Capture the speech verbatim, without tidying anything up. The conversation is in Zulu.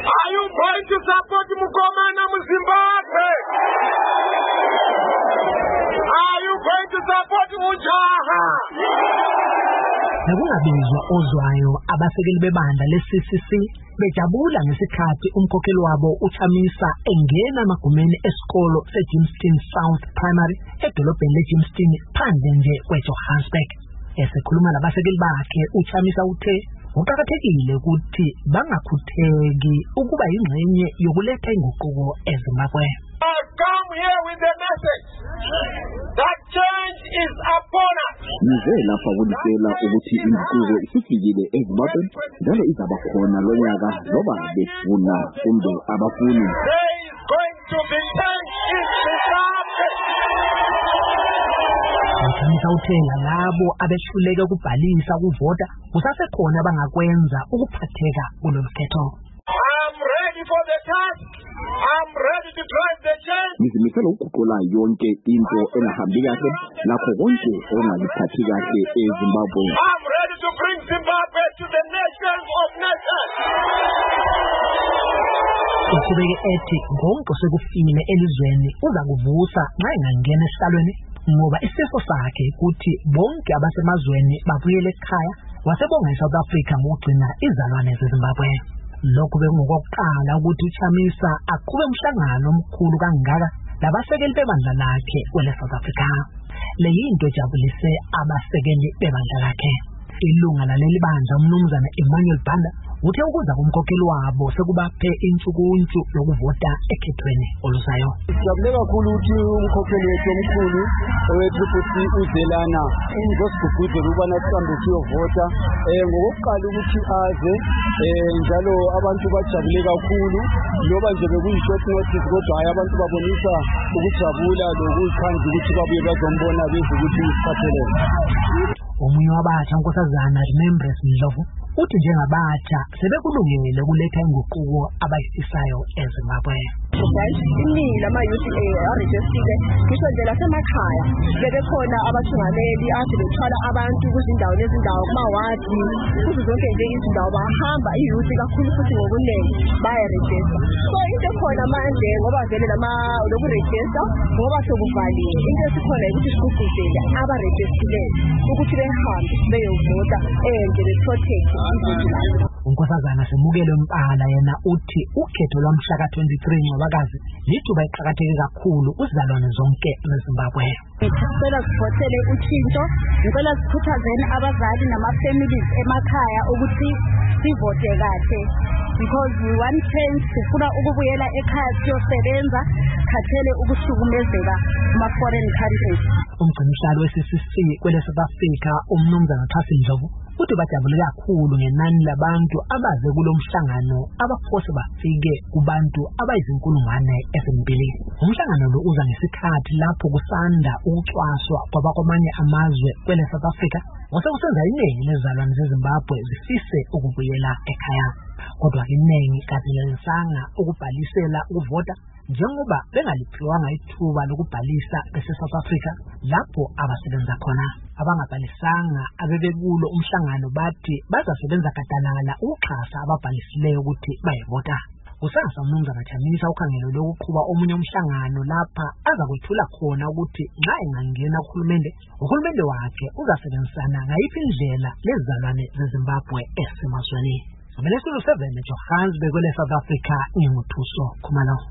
Are you going to support Mukomana Zimbabwe? Are you going to support Ujaha? Nakungabizwa ozwayo abasekeli bebandla le-C C C bejabula ngesikhathi umkhokheli wabo uChamisa engena amagumeni esikolo seJimston South Primary edolobheni leJimston phandle nje kweJohannesburg. Esekhuluma labasekeli bakhe uChamisa uthe kuqakathekile ukuthi bangakhutheki ukuba yingxenye yokuletha inguquko eZimbabwe. I come here with the message that change is upon us. Nize lapha ukulisela ukuthi inguquko isifikile eZimbabwe njalo izaba khona lonyaka loba befuna kumbe abafuni. There is going to be change in Zimbabwe. Uchamisa uthenga labo abehluleke ukubhalisa ukuvota kusasekhona bangakwenza ukuphatheka kulolu khetho. I'm ready for the task. I'm ready to drive the change. Ngizimisela ukuguqula yonke into engahambi kahle lakho konke okungaphathi kahle eZimbabwe. I'm ready to bring Zimbabwe to the nations of nations. Uqhubeke ethi ngonke sekufile elizweni uza kuvusa nxa engangena esihlalweni ngoba isifo sakhe ukuthi bonke abasemazweni babuyele ekhaya wasebonga eSouth Africa ngokugcina izalwane zeZimbabwe. Lokho bekungokuqala ukuthi uChamisa aqhube umhlangano omkhulu kangaka labasekeli bebandla lakhe kwele South Africa. Le yinto ejabulise abasekeli bebandla lakhe. Ilunga laleli bandla umnumzana Emmanuel Banda uthe ukuza kumkhokheli wabo sekubaphe intshukuntshu yokuvota ekhethweni oluzayo. Sijabule kakhulu ukuthi umkhokheli wethu omkhulu owethu uzelana uzosiguguze ukubana sihambe siyovota ngokuqala ukuthi aze njalo abantu bajabule kakhulu loba nje bekuyishort notice kodwa hayi abantu babonisa ukujabula lokuzikhandla ukuthi babuye bazombona beze ukuthi isiphathelene. Omunye wabatsha unkosazana Remembrance Ndlovu uthi njengabatsha sebekulungele ukuletha inguquko abayifisayo eZimbabwe. Iningi lama-youth arejistile ngisho nje lasemakhaya bebekhona abathungameli ade bethwala abantu kuzindawo nezindawo kumawadi kuzo zonke nje izindawo bahamba i-youth kakhulu futhi ngokunengi bayarejista. So into ekhona manje ngoba vele lokurejista ngoba sekuvaliwe into esikhona ukuthi siguguzele abarejistileyo ukuthi behambe beyovota nje beprotect ivoti labo. Unkosazana Semukelo Mpala yena uthi ukhetho lwamhla ka twenty-three Ncwabakazi lithuba eqhakatheke kakhulu uzalwane zonke eZimbabwe. Sicela sivotele utshintsho, ngicela sikhuthazeni abazali nama-families emakhaya ukuthi sivote kahle because we want change, sifuna ukubuyela ekhaya siyosebenza khathele ukuhlukumezeka kuma-foreign countries. Umgcinisihlalo we-C C C kwele South Africa umnumzana Thasi Ndlovu uthi bajabule kakhulu ngenani labantu abaze kulo mhlangano abaphose bafike kubantu abayizinkulungwane ezimbili. Umhlangano lo uza ngesikhathi lapho kusanda ukucwaswa kwabakwamanye amazwe kwele South Africa wasekusenza iningi lezalwane zeZimbabwe zifise ukubuyela ekhaya. Kodwa iningi kazilelisanga ukubhalisela ukuvota njengoba bengaliphiwanga ithuba lokubhalisa bese-South Africa lapho abasebenza khona. Abangabhalisanga abebekulo umhlangano bathi bazasebenza gadalala ukuxhasa ababhalisileyo ukuthi bayevota. Kusasa umnumzana Chamisa ukhangelo lokuqhuba omunye umhlangano lapha azakwethula khona ukuthi nxa engangena kuhulumende uhulumende wakhe uzasebenzisana ngayiphi indlela lezalwane zeZimbabwe esemazweni. Somele seven Johannesburg kwele South Africa inguthuso Khumalo.